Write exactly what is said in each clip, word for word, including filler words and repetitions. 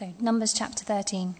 So, Numbers chapter thirteen.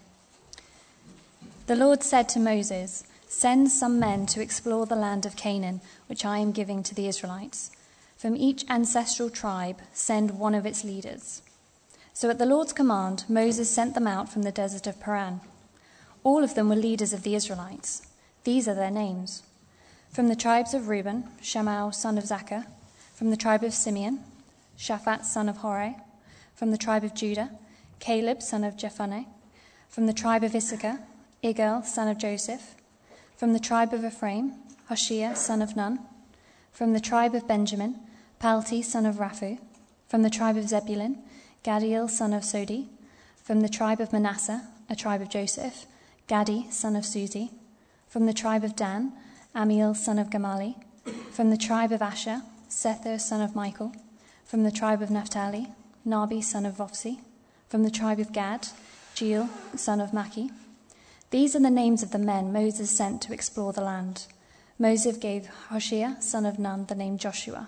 The Lord said to Moses, "Send some men to explore the land of Canaan, which I am giving to the Israelites. From each ancestral tribe, send one of its leaders." So at the Lord's command, Moses sent them out from the desert of Paran. All of them were leaders of the Israelites. These are their names. From the tribes of Reuben, Shammah son of Zaccur. From the tribe of Simeon, Shaphat son of Hori. From the tribe of Judah, Caleb son of Jephunneh. From the tribe of Issachar, Igal son of Joseph. From the tribe of Ephraim, Hoshea son of Nun. From the tribe of Benjamin, Palti son of Raphu. From the tribe of Zebulun, Gadiel son of Sodi. From the tribe of Manasseh, a tribe of Joseph, Gadi son of Suzi. From the tribe of Dan, Amiel son of Gamali. From the tribe of Asher, Sethur son of Michael. From the tribe of Naphtali, Nabi son of Vophsi. From the tribe of Gad, Jeiel son of Maki. These are the names of the men Moses sent to explore the land. Moses gave Hoshea son of Nun the name Joshua.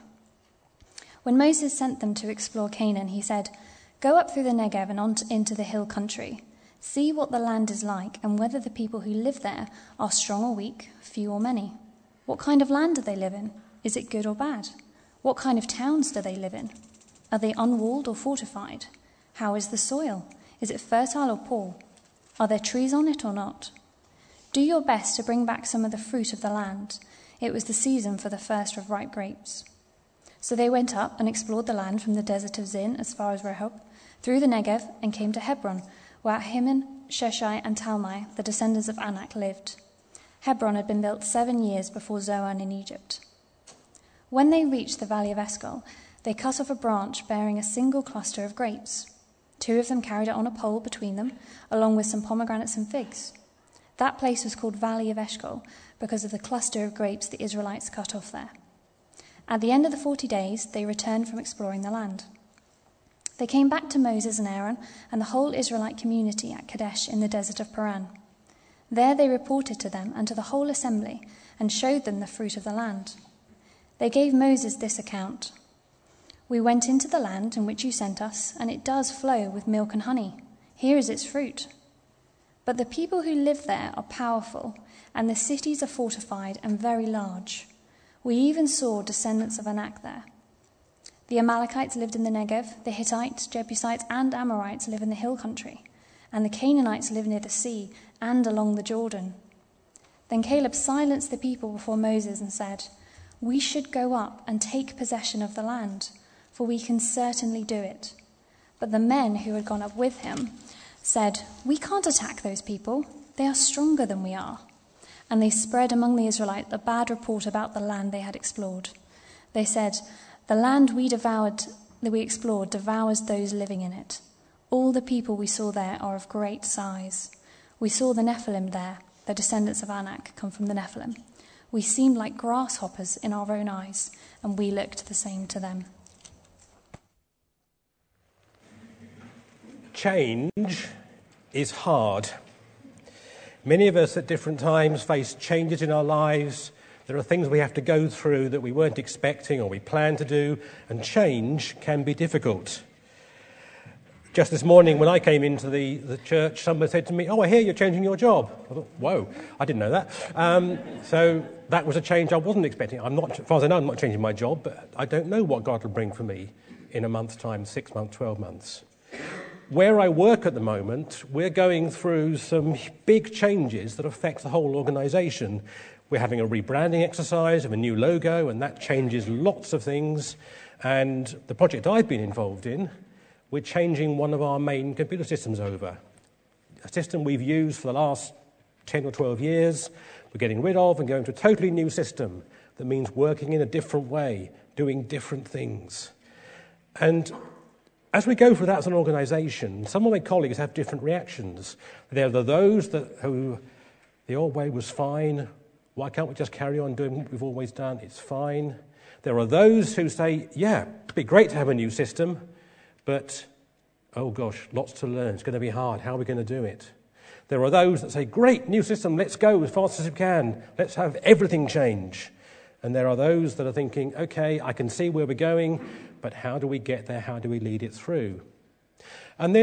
When Moses sent them to explore Canaan, he said, "Go up through the Negev and on to, into the hill country. See what the land is like and whether the people who live there are strong or weak, few or many. What kind of land do they live in? Is it good or bad? What kind of towns do they live in? Are they unwalled or fortified? How is the soil? Is it fertile or poor? Are there trees on it or not? Do your best to bring back some of the fruit of the land. It was the season for the first of ripe grapes." So they went up and explored the land from the desert of Zin as far as Rehob, through the Negev, and came to Hebron, where Ahiman, Sheshai, and Talmai, the descendants of Anak, lived. Hebron had been built seven years before Zoan in Egypt. When they reached the valley of Eshcol, they cut off a branch bearing a single cluster of grapes. Two of them carried it on a pole between them, along with some pomegranates and figs. That place was called Valley of Eshcol because of the cluster of grapes the Israelites cut off there. At the end of the forty days, they returned from exploring the land. They came back to Moses and Aaron and the whole Israelite community at Kadesh in the desert of Paran. There they reported to them and to the whole assembly and showed them the fruit of the land. They gave Moses this account: "We went into the land in which you sent us, and it does flow with milk and honey. Here is its fruit. But the people who live there are powerful, and the cities are fortified and very large. We even saw descendants of Anak there. The Amalekites lived in the Negev, the Hittites, Jebusites, and Amorites live in the hill country, and the Canaanites live near the sea and along the Jordan." Then Caleb silenced the people before Moses and said, "We should go up and take possession of the land, for we can certainly do it." But the men who had gone up with him said, "We can't attack those people. They are stronger than we are." And they spread among the Israelites a bad report about the land they had explored. They said, "The land we devoured, that we explored, devours those living in it. All the people we saw there are of great size. We saw the Nephilim there, the descendants of Anak come from the Nephilim. We seemed like grasshoppers in our own eyes, and we looked the same to them." Change is hard. Many of us at different times face changes in our lives. There are things we have to go through that we weren't expecting or we planned to do, and change can be difficult. Just this morning when I came into the, the church, someone said to me, "Oh, I hear you're changing your job." I thought, whoa, I didn't know that. Um, so that was a change I wasn't expecting. I'm not, as far as I know, I'm not changing my job, but I don't know what God will bring for me in a month's time, six months, twelve months. Where I work at the moment, we're going through some big changes that affect the whole organisation. We're having a rebranding exercise of a new logo, and that changes lots of things. And the project I've been involved in, we're changing one of our main computer systems over. A system we've used for the last ten or twelve years, we're getting rid of and going to a totally new system that means working in a different way, doing different things. And as we go through that as an organisation, some of my colleagues have different reactions. There are those that who the old way was fine. Why can't we just carry on doing what we've always done? It's fine. There are those who say, yeah, it'd be great to have a new system, but, oh gosh, lots to learn. It's going to be hard. How are we going to do it? There are those that say, great, new system, let's go as fast as we can. Let's have everything change. And there are those that are thinking, okay, I can see where we're going, but how do we get there? How do we lead it through? And then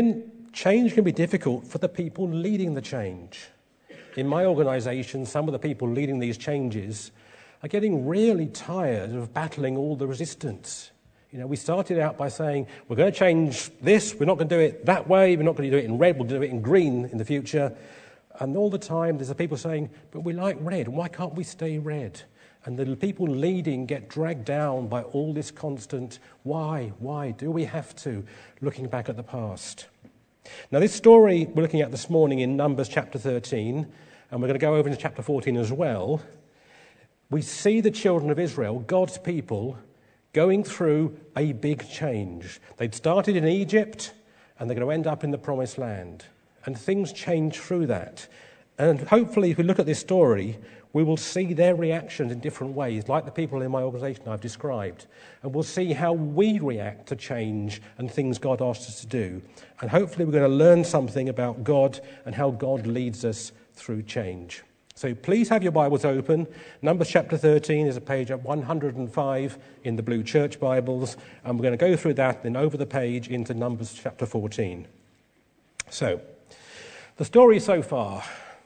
change can be difficult for the people leading the change. In my organisation, some of the people leading these changes are getting really tired of battling all the resistance. You know, we started out by saying, we're going to change this, we're not going to do it that way, we're not going to do it in red, we'll do it in green in the future. And all the time there's people saying, but we like red, why can't we stay red? And the people leading get dragged down by all this constant, why, why, do we have to, looking back at the past. Now this story we're looking at this morning in Numbers chapter thirteen, and we're going to go over into chapter fourteen as well, we see the children of Israel, God's people, going through a big change. They'd started in Egypt, and they're going to end up in the Promised Land. And things change through that. And hopefully, if we look at this story, we will see their reactions in different ways, like the people in my organisation I've described. And we'll see how we react to change and things God asks us to do. And hopefully we're going to learn something about God and how God leads us through change. So please have your Bibles open. Numbers chapter thirteen is a page at one hundred five in the Blue Church Bibles. And we're going to go through that, then over the page into Numbers chapter fourteen. So, the story so far.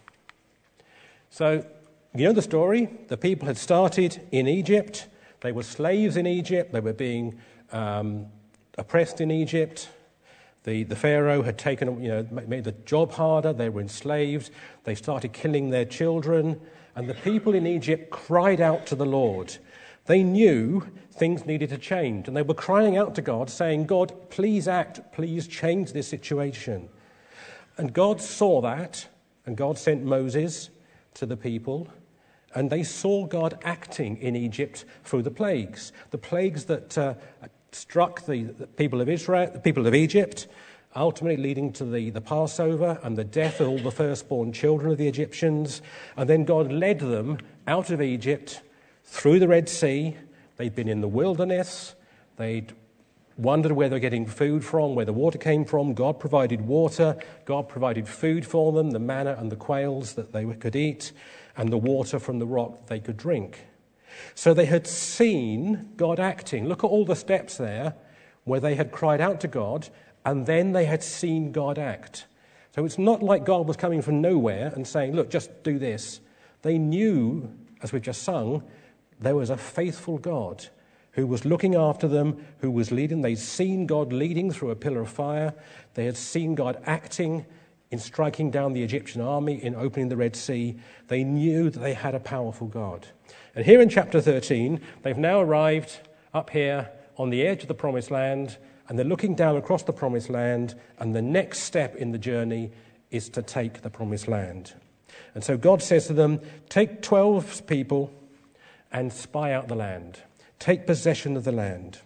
So, you know the story. The people had started in Egypt. They were slaves in Egypt. They were being um, oppressed in Egypt. The, the Pharaoh had taken, you know, made the job harder. They were enslaved. They started killing their children. And the people in Egypt cried out to the Lord. They knew things needed to change. And they were crying out to God, saying, God, please act. Please change this situation. And God saw that. And God sent Moses to the people. And they saw God acting in Egypt through the plagues. The plagues that uh, struck the, the people of Israel, the people of Egypt, ultimately leading to the, the Passover and the death of all the firstborn children of the Egyptians. And then God led them out of Egypt through the Red Sea. They'd been in the wilderness. They'd wondered where they were getting food from, where the water came from. God provided water. God provided food for them, the manna and the quails that they could eat, and the water from the rock that they could drink. So they had seen God acting. Look at all the steps there where they had cried out to God, and then they had seen God act. So it's not like God was coming from nowhere and saying, look, just do this. They knew, as we've just sung, there was a faithful God who was looking after them, who was leading. They'd seen God leading through a pillar of fire. They had seen God acting in striking down the Egyptian army, in opening the Red Sea. They knew that they had a powerful God. And here in chapter thirteen, they've now arrived up here on the edge of the Promised Land, and they're looking down across the Promised Land, and the next step in the journey is to take the Promised Land. And so God says to them, take twelve people and spy out the land. Take possession of the land.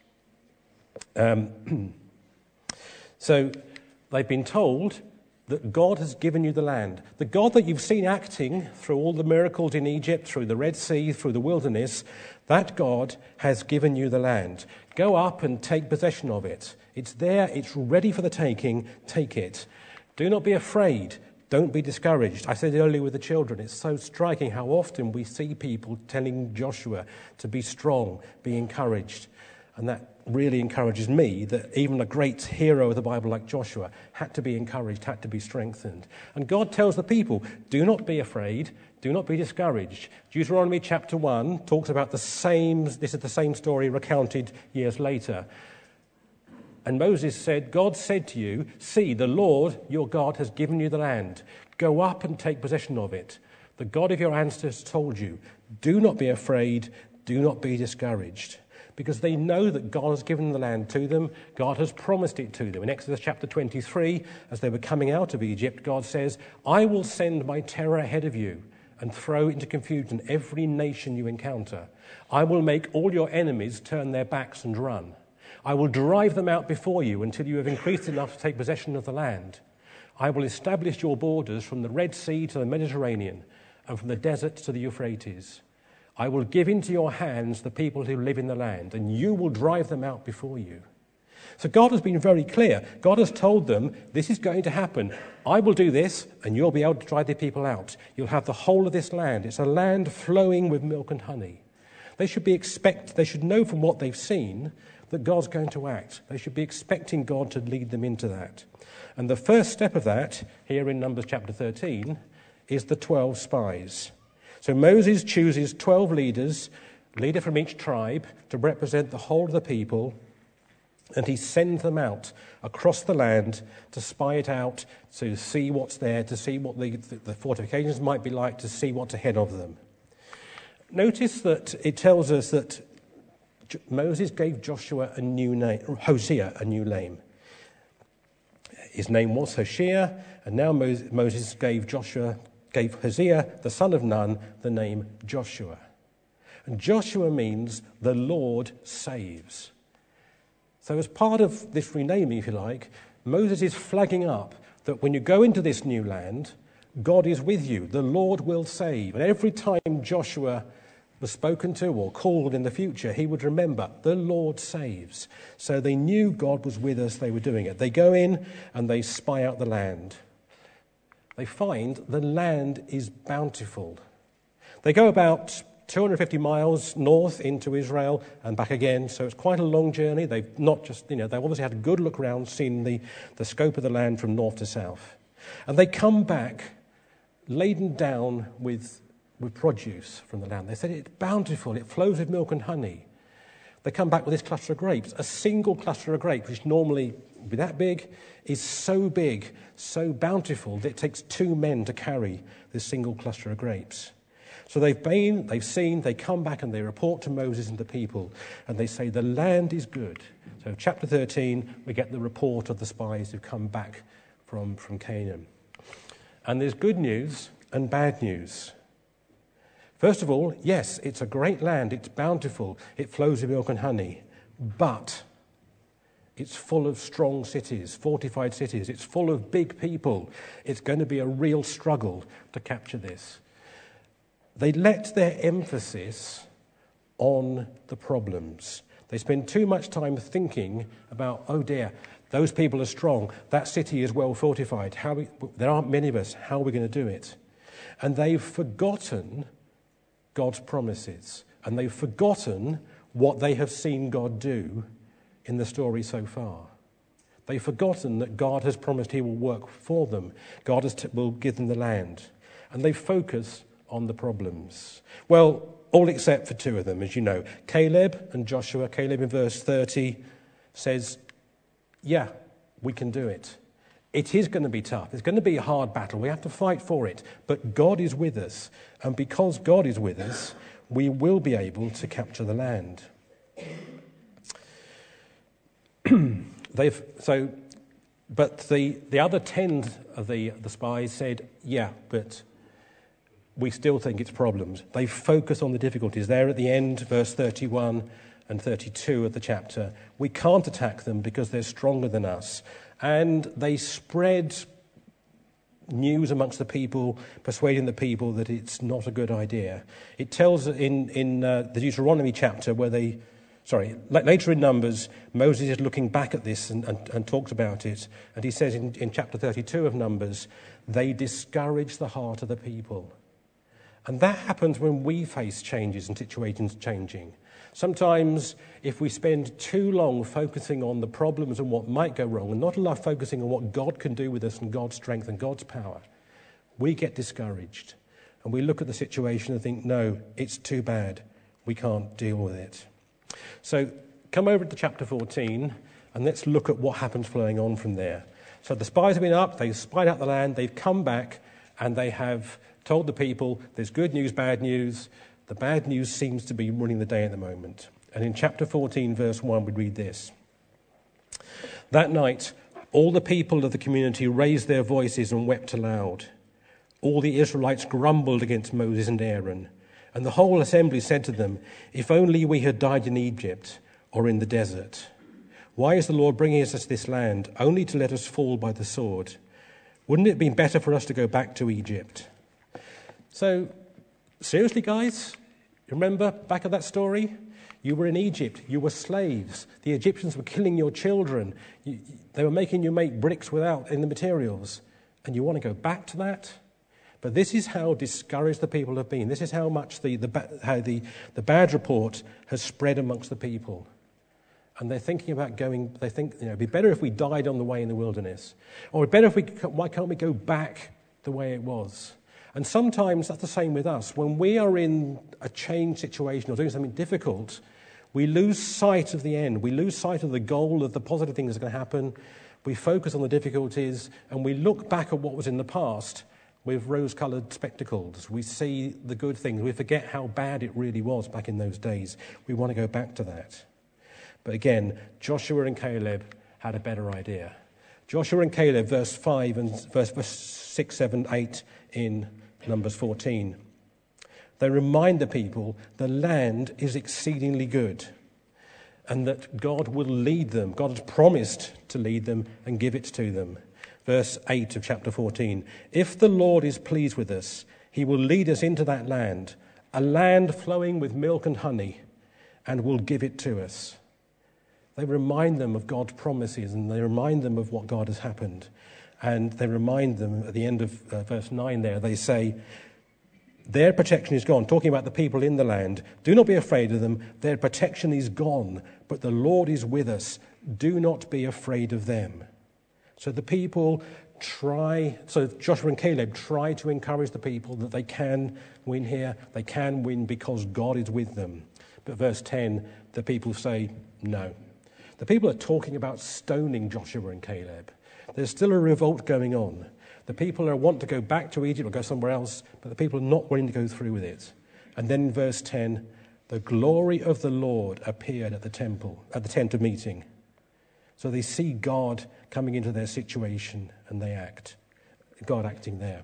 Um, so they've been told that God has given you the land. The God that you've seen acting through all the miracles in Egypt, through the Red Sea, through the wilderness, that God has given you the land. Go up and take possession of it. It's there, it's ready for the taking, take it. Do not be afraid. Don't be discouraged. I said earlier with the children, it's so striking how often we see people telling Joshua to be strong, be encouraged. And that really encourages me that even a great hero of the Bible like Joshua had to be encouraged, had to be strengthened. And God tells the people, do not be afraid, do not be discouraged. Deuteronomy chapter one talks about the same, this is the same story recounted years later. And Moses said, God said to you, see, the Lord your God has given you the land. Go up and take possession of it. The God of your ancestors told you, do not be afraid, do not be discouraged. Because they know that God has given the land to them. God has promised it to them. In Exodus chapter twenty-three, as they were coming out of Egypt, God says, I will send my terror ahead of you and throw into confusion every nation you encounter. I will make all your enemies turn their backs and run. I will drive them out before you until you have increased enough to take possession of the land. I will establish your borders from the Red Sea to the Mediterranean and from the desert to the Euphrates. I will give into your hands the people who live in the land, and you will drive them out before you. So God has been very clear. God has told them, this is going to happen. I will do this, and you'll be able to drive the people out. You'll have the whole of this land. It's a land flowing with milk and honey. They should be expect. They should know from what they've seen that God's going to act. They should be expecting God to lead them into that. And the first step of that, here in Numbers chapter thirteen, is the twelve spies. So Moses chooses twelve leaders, leader from each tribe, to represent the whole of the people, and he sends them out across the land to spy it out, to see what's there, to see what the, the fortifications might be like, to see what's ahead of them. Notice that it tells us that Moses gave Joshua a new name, Hosea a new name. His name was Hoshea, and now Moses gave Joshua, gave Hosea, the son of Nun, the name Joshua. And Joshua means the Lord saves. So as part of this renaming, if you like, Moses is flagging up that when you go into this new land, God is with you. The Lord will save. And every time Joshua was spoken to or called in the future, he would remember, the Lord saves. So they knew God was with us, they were doing it. They go in and they spy out the land. They find the land is bountiful. They go about two hundred fifty miles north into Israel and back again, so it's quite a long journey. They've not just, you know, they've obviously had a good look around, seen the, the scope of the land from north to south. And they come back laden down with with produce from the land. They said it's bountiful, it flows with milk and honey. They come back with this cluster of grapes. A single cluster of grapes, which normally would be that big, is so big, so bountiful, that it takes two men to carry this single cluster of grapes. So they've been, they've seen, they come back and they report to Moses and the people, and they say the land is good. So chapter thirteen, we get the report of the spies who've come back from, from Canaan. And there's good news and bad news. First of all, yes, it's a great land, it's bountiful, it flows with milk and honey, but it's full of strong cities, fortified cities, it's full of big people. It's going to be a real struggle to capture this. They let their emphasis on the problems. They spend too much time thinking about, oh dear, those people are strong, that city is well fortified, how we, there aren't many of us, how are we going to do it? And they've forgotten God's promises, and they've forgotten what they have seen God do in the story so far. They've forgotten that God has promised he will work for them. God has t- will give them the land. And they focus on the problems. Well, all except for two of them, as you know. Caleb and Joshua. Caleb in verse thirty says, yeah, we can do it. It is going to be tough. It's going to be a hard battle. We have to fight for it. But God is with us. And because God is with us, we will be able to capture the land. They've so, but the, the other ten of the, the spies said, yeah, but we still think it's problems. They focus on the difficulties. There at the end, verse thirty-one and thirty-two of the chapter, we can't attack them because they're stronger than us. And they spread news amongst the people, persuading the people that it's not a good idea. It tells in, in uh, the Deuteronomy chapter where they, sorry, later in Numbers, Moses is looking back at this and, and, and talks about it. And he says in, in chapter thirty-two of Numbers, they discourage the heart of the people. And that happens when we face changes and situations changing. Sometimes if we spend too long focusing on the problems and what might go wrong and not enough focusing on what God can do with us and God's strength and God's power, we get discouraged. And we look at the situation and think, no, it's too bad. We can't deal with it. So come over to chapter fourteen and let's look at what happens flowing on from there. So the spies have been up, they've spied out the land, they've come back and they have told the people there's good news, bad news. The bad news seems to be running the day at the moment. And in chapter fourteen, verse one, we read this. That night, all the people of the community raised their voices and wept aloud. All the Israelites grumbled against Moses and Aaron. And the whole assembly said to them, if only we had died in Egypt or in the desert. Why is the Lord bringing us to this land only to let us fall by the sword? Wouldn't it have been better for us to go back to Egypt? So, seriously, guys, remember back at that story? You were in Egypt. You were slaves. The Egyptians were killing your children. You, they were making you make bricks without in the materials. And you want to go back to that? But this is how discouraged the people have been. This is how much the, the, how the, the bad report has spread amongst the people. And they're thinking about going, they think, you know, it'd be better if we died on the way in the wilderness. Or it'd better if we, why can't we go back the way it was? And sometimes that's the same with us. When we are in a change situation or doing something difficult, we lose sight of the end. We lose sight of the goal, of the positive things that are going to happen. We focus on the difficulties and we look back at what was in the past with rose-coloured spectacles. We see the good things. We forget how bad it really was back in those days. We want to go back to that. But again, Joshua and Caleb had a better idea. Joshua and Caleb, verse five and verse, verse six, seven, eight in Numbers fourteen. They remind the people the land is exceedingly good and that God will lead them. God has promised to lead them and give it to them. Verse eight of chapter fourteen. If the Lord is pleased with us, he will lead us into that land, a land flowing with milk and honey, and will give it to us. They remind them of God's promises and they remind them of what God has happened. And they remind them at the end of uh, verse nine there, they say, their protection is gone. Talking about the people in the land. Do not be afraid of them. Their protection is gone, but the Lord is with us. Do not be afraid of them. So the people try, so Joshua and Caleb try to encourage the people that they can win here. They can win because God is with them. But verse ten, the people say no. The people are talking about stoning Joshua and Caleb. There's still a revolt going on. The people are, want to go back to Egypt or go somewhere else, but the people are not willing to go through with it. And then in verse ten, the glory of the Lord appeared at the temple, at the tent of meeting. So they see God coming into their situation and they act. God acting there.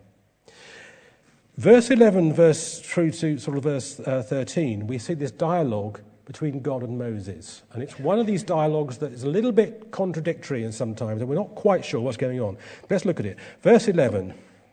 Verse eleven, verse through to sort of verse uh, thirteen, we see this dialogue between God and Moses. And it's one of these dialogues that is a little bit contradictory and sometimes, and we're not quite sure what's going on. Let's look at it. Verse eleven.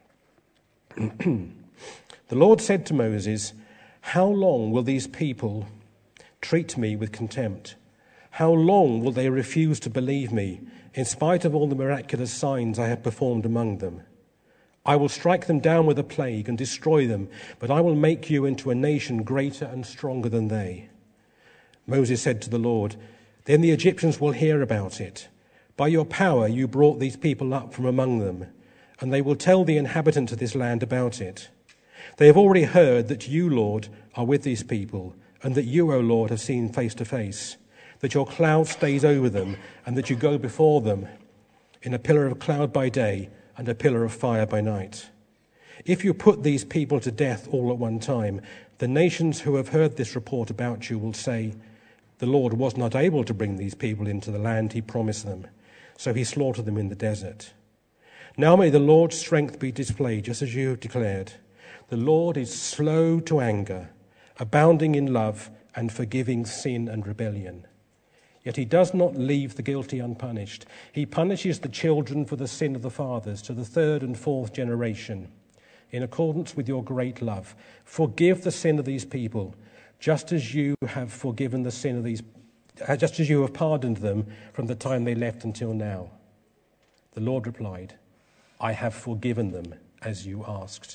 The Lord said to Moses, how long will these people treat me with contempt? How long will they refuse to believe me, in spite of all the miraculous signs I have performed among them? I will strike them down with a plague and destroy them, but I will make you into a nation greater and stronger than they. Moses said to the Lord, then the Egyptians will hear about it. By your power you brought these people up from among them, and they will tell the inhabitants of this land about it. They have already heard that you, Lord, are with these people, and that you, O Lord, have seen face to face, that your cloud stays over them, and that you go before them in a pillar of cloud by day and a pillar of fire by night. If you put these people to death all at one time, the nations who have heard this report about you will say, the Lord was not able to bring these people into the land he promised them, so he slaughtered them in the desert. Now may the Lord's strength be displayed, just as you have declared. The Lord is slow to anger, abounding in love, and forgiving sin and rebellion. Yet he does not leave the guilty unpunished. He punishes the children for the sin of the fathers to the third and fourth generation. In accordance with your great love, forgive the sin of these people, just as you have forgiven the sin of these, just as you have pardoned them from the time they left until now. The Lord replied, I have forgiven them as you asked.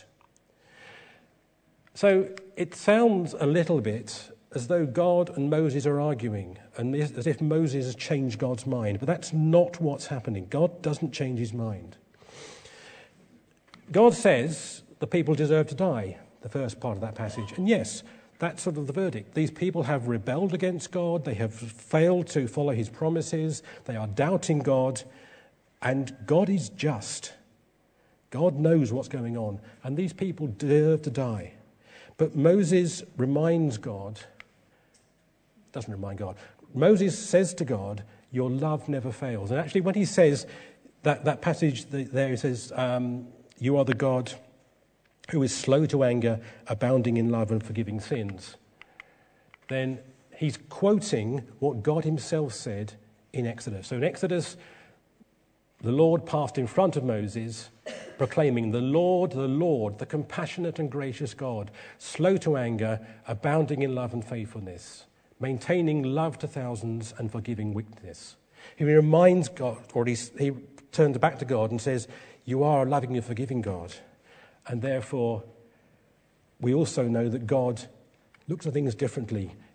So it sounds a little bit as though God and Moses are arguing, and as if Moses has changed God's mind. But that's not what's happening. God doesn't change his mind. God says the people deserve to die, the first part of that passage. And yes, that's sort of the verdict. These people have rebelled against God. They have failed to follow his promises. They are doubting God. And God is just. God knows what's going on. And these people deserve to die. But Moses reminds God, doesn't remind God, Moses says to God, your love never fails. And actually when he says, that, that passage there, he says, um, you are the God who is slow to anger, abounding in love and forgiving sins, then he's quoting what God himself said in Exodus. So in Exodus, the Lord passed in front of Moses, proclaiming, the Lord, the Lord, the compassionate and gracious God, slow to anger, abounding in love and faithfulness, maintaining love to thousands and forgiving wickedness. He reminds God, or he, he turns back to God and says, you are a loving and forgiving God. And therefore, we also know that God looks at things differently.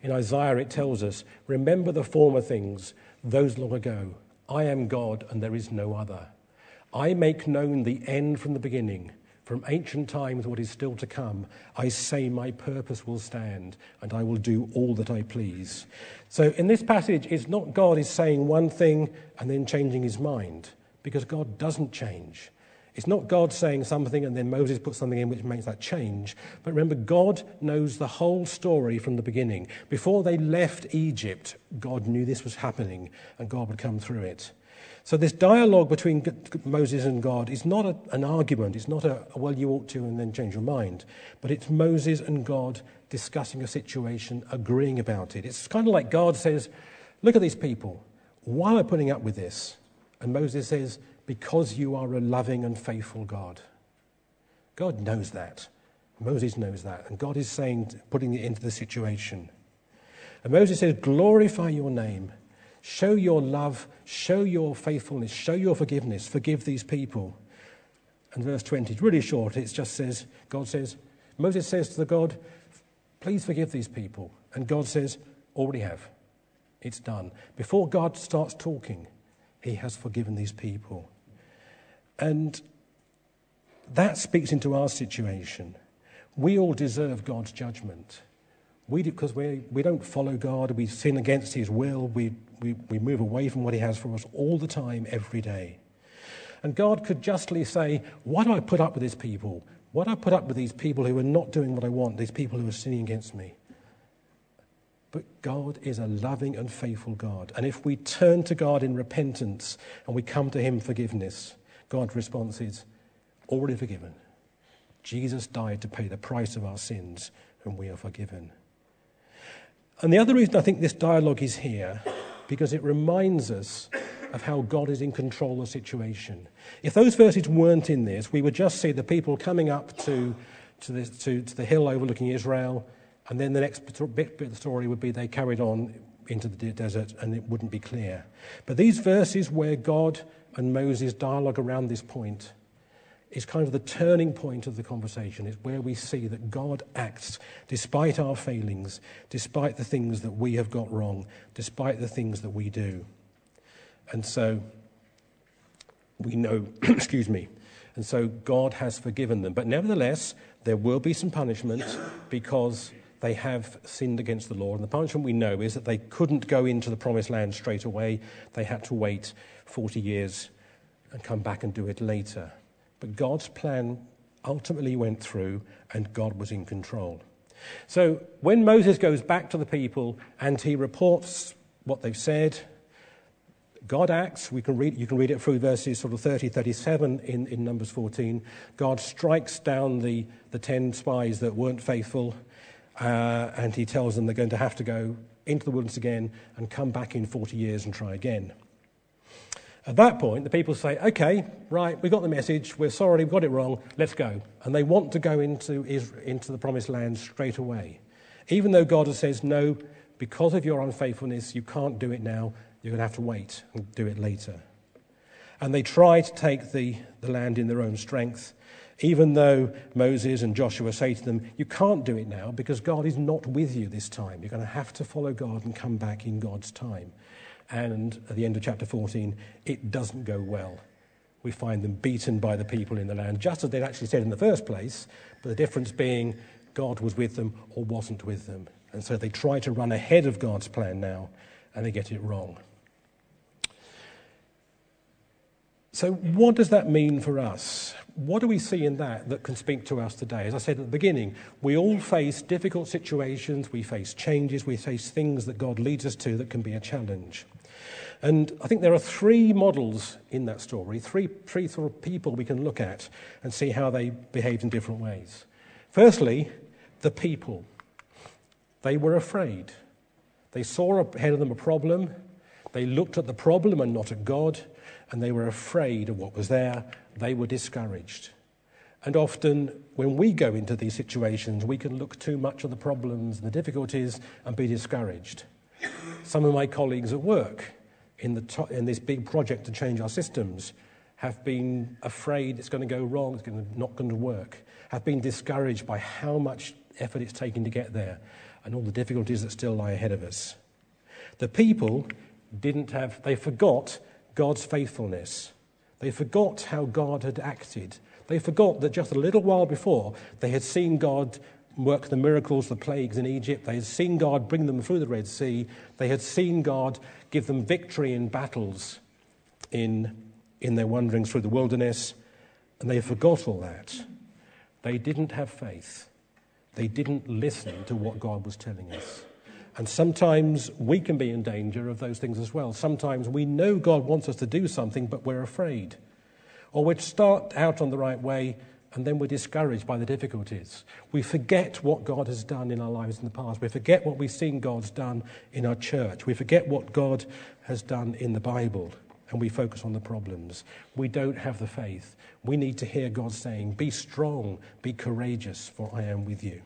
In Isaiah it tells us, remember the former things, those long ago. I am God and there is no other. I make known the end from the beginning, from ancient times what is still to come. I say my purpose will stand and I will do all that I please. So in this passage, it's not God is saying one thing and then changing his mind, because God doesn't change. It's not God saying something and then Moses puts something in which makes that change. But remember, God knows the whole story from the beginning. Before they left Egypt, God knew this was happening and God would come through it. So this dialogue between Moses and God is not a, an argument. It's not a, well, you ought to and then change your mind. But it's Moses and God discussing a situation, agreeing about it. It's kind of like God says, look at these people. Why am I putting up with this? And Moses says, because you are a loving and faithful God. God knows that. Moses knows that. And God is saying, putting it into the situation. And Moses says, glorify your name. Show your love. Show your faithfulness. Show your forgiveness. Forgive these people. And verse twenty, it's really short. It just says, God says, Moses says to the God, please forgive these people. And God says, already have. It's done. Before God starts talking, he has forgiven these people. And that speaks into our situation. We all deserve God's judgment. We do, because we we don't follow God, we sin against his will, we, we, we move away from what he has for us all the time, every day. And God could justly say, why do I put up with these people? Why do I put up with these people who are not doing what I want, these people who are sinning against me? But God is a loving and faithful God. And if we turn to God in repentance and we come to him forgiveness, God's response is, already forgiven. Jesus died to pay the price of our sins and we are forgiven. And the other reason I think this dialogue is here, because it reminds us of how God is in control of the situation. If those verses weren't in this, we would just see the people coming up to, to, this, to, to the hill overlooking Israel, and then the next bit, bit of the story would be they carried on into the desert and it wouldn't be clear. But these verses where God and Moses dialogue around this point is kind of the turning point of the conversation. It's where we see that God acts despite our failings, despite the things that we have got wrong, despite the things that we do. And so we know, excuse me, and so God has forgiven them. But nevertheless, there will be some punishment because they have sinned against the Lord. And the punishment we know is that they couldn't go into the promised land straight away. They had to wait forty years and come back and do it later. But God's plan ultimately went through and God was in control. So when Moses goes back to the people and he reports what they've said, God acts. We can read, you can read it through verses sort of thirty, thirty-seven in, in Numbers fourteen. God strikes down the, the ten spies that weren't faithful, uh, and he tells them they're going to have to go into the wilderness again and come back in forty years and try again. At that point, the people say, okay, right, we got the message, we're sorry, we got it wrong, let's go. And they want to go into, into the promised land straight away. Even though God says, no, because of your unfaithfulness, you can't do it now, you're going to have to wait and do it later. And they try to take the, the land in their own strength, even though Moses and Joshua say to them, you can't do it now because God is not with you this time. You're going to have to follow God and come back in God's time. And at the end of chapter fourteen, it doesn't go well. We find them beaten by the people in the land, just as they'd actually said in the first place, but the difference being God was with them or wasn't with them. And so they try to run ahead of God's plan now, and they get it wrong. So what does that mean for us? What do we see in that that can speak to us today? As I said at the beginning, we all face difficult situations, we face changes, we face things that God leads us to that can be a challenge. And I think there are three models in that story, three, three sort of people we can look at and see how they behaved in different ways. Firstly, the people. They were afraid. They saw ahead of them a problem. They looked at the problem and not at God, and they were afraid of what was there. They were discouraged. And often when we go into these situations, we can look too much at the problems and the difficulties and be discouraged. Some of my colleagues at work in, the to- in this big project to change our systems have been afraid it's going to go wrong, it's going to, not going to work, have been discouraged by how much effort it's taking to get there and all the difficulties that still lie ahead of us. The people didn't have, they forgot God's faithfulness. They forgot how God had acted. They forgot that just a little while before they had seen God work the miracles, the plagues in Egypt. They had seen God bring them through the Red Sea. They had seen God give them victory in battles in, in their wanderings through the wilderness. And they forgot all that. They didn't have faith. They didn't listen to what God was telling us. And sometimes we can be in danger of those things as well. Sometimes we know God wants us to do something, but we're afraid. Or we start out on the right way, and then we're discouraged by the difficulties. We forget what God has done in our lives in the past. We forget what we've seen God's done in our church. We forget what God has done in the Bible, and we focus on the problems. We don't have the faith. We need to hear God saying, be strong, be courageous, for I am with you.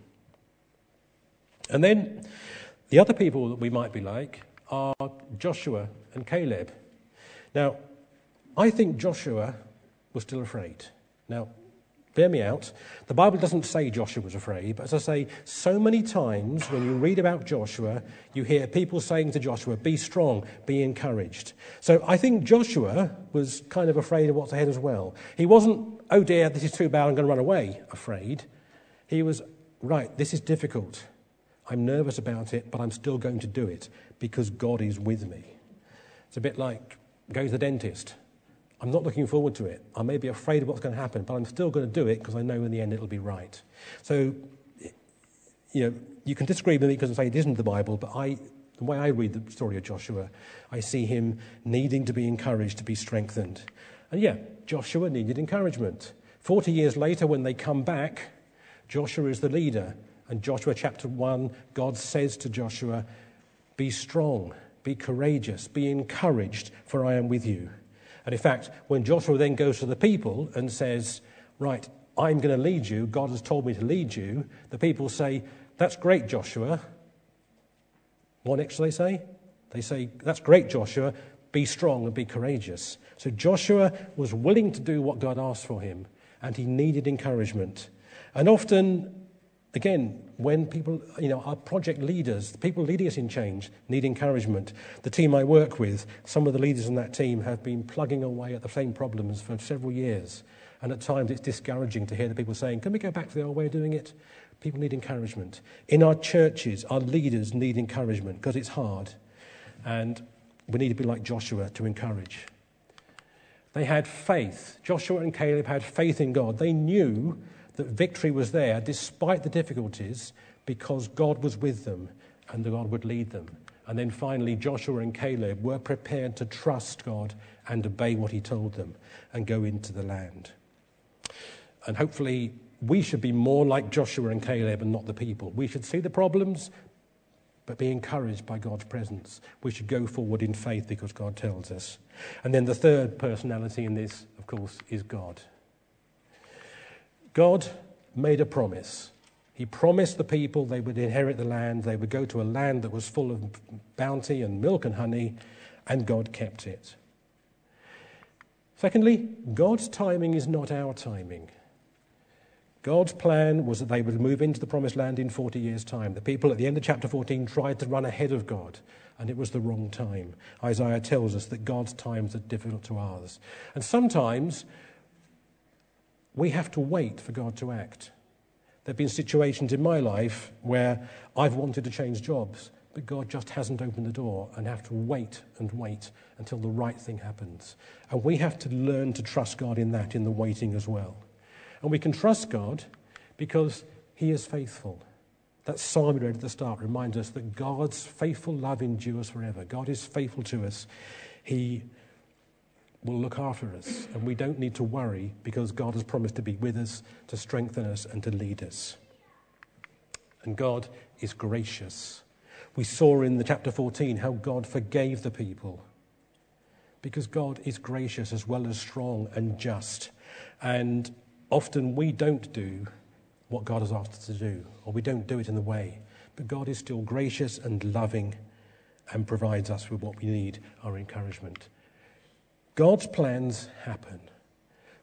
And then the other people that we might be like are Joshua and Caleb. Now, I think Joshua was still afraid. Now, bear me out. The Bible doesn't say Joshua was afraid, but as I say, so many times when you read about Joshua, you hear people saying to Joshua, be strong, be encouraged. So I think Joshua was kind of afraid of what's ahead as well. He wasn't, oh dear, this is too bad, I'm going to run away, afraid. He was, right, this is difficult. I'm nervous about it, but I'm still going to do it because God is with me. It's a bit like going to the dentist. I'm not looking forward to it. I may be afraid of what's going to happen, but I'm still going to do it because I know in the end it'll be right. So, you know, you can disagree with me because I say it isn't the Bible, but I, the way I read the story of Joshua, I see him needing to be encouraged, to be strengthened. And yeah, Joshua needed encouragement. Forty years later, when they come back, Joshua is the leader. And Joshua chapter one, God says to Joshua, be strong, be courageous, be encouraged, for I am with you. And in fact, when Joshua then goes to the people and says, right, I'm going to lead you, God has told me to lead you, the people say, that's great, Joshua. What next do they say? They say, that's great, Joshua, be strong and be courageous. So Joshua was willing to do what God asked for him, and he needed encouragement. And often, again, when people, you know, our project leaders, the people leading us in change, need encouragement. The team I work with, some of the leaders in that team have been plugging away at the same problems for several years. And at times it's discouraging to hear the people saying, can we go back to the old way of doing it? People need encouragement. In our churches, our leaders need encouragement because it's hard. And we need to be like Joshua to encourage. They had faith. Joshua and Caleb had faith in God. They knew that victory was there despite the difficulties because God was with them and that God would lead them. And then finally, Joshua and Caleb were prepared to trust God and obey what he told them and go into the land. And hopefully we should be more like Joshua and Caleb and not the people. We should see the problems, but be encouraged by God's presence. We should go forward in faith because God tells us. And then the third personality in this, of course, is God. God made a promise. He promised the people they would inherit the land, they would go to a land that was full of bounty and milk and honey, and God kept it. Secondly, God's timing is not our timing. God's plan was that they would move into the promised land in forty years' time. The people at the end of chapter fourteen tried to run ahead of God, and it was the wrong time. Isaiah tells us that God's times are difficult to ours. And sometimes we have to wait for God to act. There have been situations in my life where I've wanted to change jobs, but God just hasn't opened the door and have to wait and wait until the right thing happens. And we have to learn to trust God in that, in the waiting as well. And we can trust God because he is faithful. That psalm we read at the start reminds us that God's faithful love endures forever. God is faithful to us. He will look after us, and we don't need to worry because God has promised to be with us, to strengthen us and to lead us. And God is gracious. We saw in the chapter fourteen how God forgave the people because God is gracious as well as strong and just. And often we don't do what God has asked us to do, or we don't do it in the way. But God is still gracious and loving and provides us with what we need, our encouragement. God's plans happen.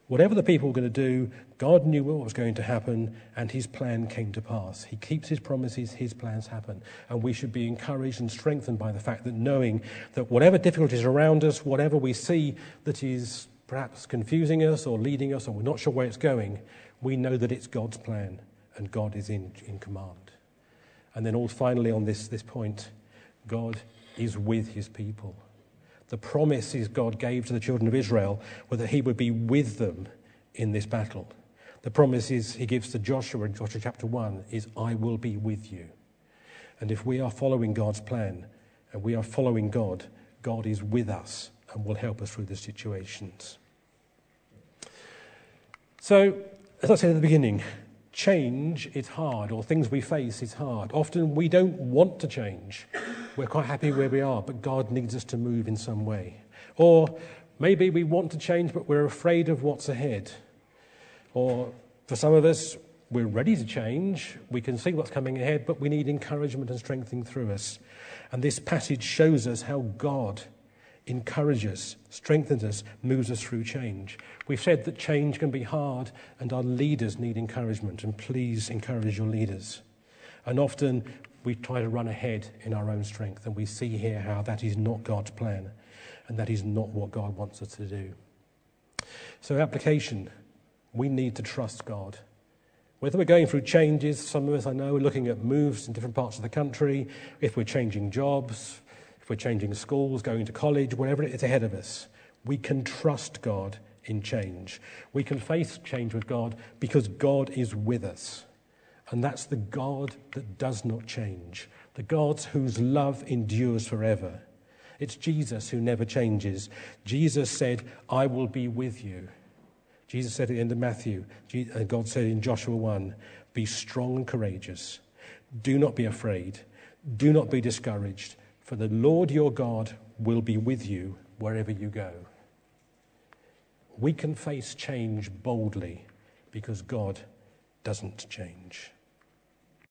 Whatever the people were going to do, God knew what was going to happen, and his plan came to pass. He keeps his promises, his plans happen. And we should be encouraged and strengthened by the fact that knowing that whatever difficulties are around us, whatever we see that is perhaps confusing us or leading us, or we're not sure where it's going, we know that it's God's plan and God is in, in command. And then all finally on this, this point, God is with his people. The promises God gave to the children of Israel were that he would be with them in this battle. The promises he gives to Joshua in Joshua chapter one is, I will be with you. And if we are following God's plan and we are following God, God is with us and will help us through the situations. So, as I said at the beginning, change is hard, or things we face is hard. Often we don't want to change. We're quite happy where we are, but God needs us to move in some way. Or maybe we want to change, but we're afraid of what's ahead. Or for some of us, we're ready to change. We can see what's coming ahead, but we need encouragement and strengthening through us. And this passage shows us how God encourages, strengthens us, moves us through change. We've said that change can be hard, and our leaders need encouragement, and please encourage your leaders. And often we try to run ahead in our own strength, and we see here how that is not God's plan, and that is not what God wants us to do. So application, we need to trust God. Whether we're going through changes, some of us I know are looking at moves in different parts of the country, if we're changing jobs, if we're changing schools, going to college, whatever it is ahead of us, we can trust God in change. We can face change with God because God is with us. And that's the God that does not change, the God whose love endures forever. It's Jesus who never changes. Jesus said, I will be with you. Jesus said at the end of Matthew, and God said in Joshua one, be strong and courageous. Do not be afraid. Do not be discouraged. For the Lord your God will be with you wherever you go. We can face change boldly because God doesn't change.